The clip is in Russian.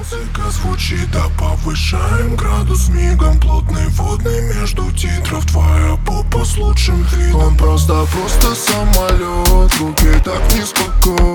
Музыка звучит, да повышаем градус мигом. Плотный водный между титров, твоя попа с лучшим видом. Он просто самолет, руки так неспокойно.